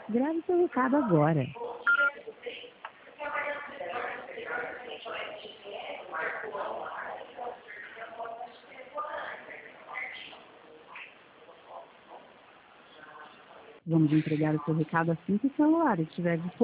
Grave seu recado agora. Vamos entregar o seu recado assim que o celular estiver disponível.